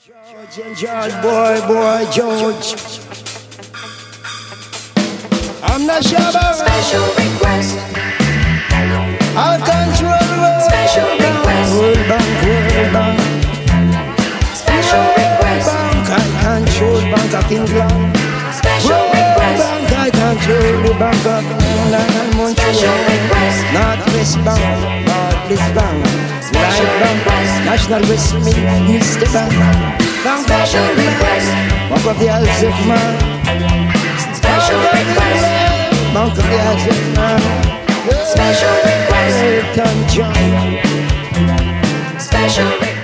George and George, boy, George. I'm not sure about Special request. I'll control world. Special request. World Bank. Special request. Bank, I control Bank of England. Special World request. Bank, I control the Bank of England and Special Montreal. request. Northwest Bank, Northwest Bank, Special Light Bank, request. National West Mr. Bank, Bank of Special request. Bank of the Isles of Man. Special request. Bank of the Isles of Man. Special request. Elton John. Special request.